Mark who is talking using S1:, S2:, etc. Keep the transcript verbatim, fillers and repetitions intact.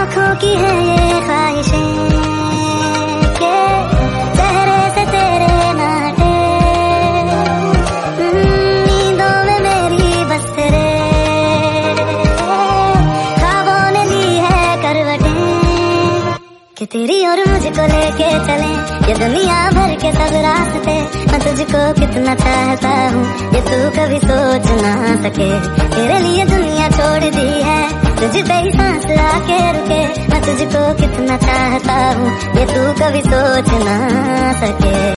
S1: आँखों की है ये ख्वाहिशें के चेहरे से तेरे ना हटे, नींदों में मेरी बस तेरे ख्वाबों ने ली है करवटें कि तेरी और मुझको लेके चले ये दुनिया भर के सब रास्ते। मैं तुझको कितना चाहता हूँ ये तू कभी सोच ना सके, तेरे लिए दुनिया छोड़ दी है तुझ पे ही सांस आके रुके। मैं तुझको कितना चाहता हूँ ये तू कभी सोच ना सके।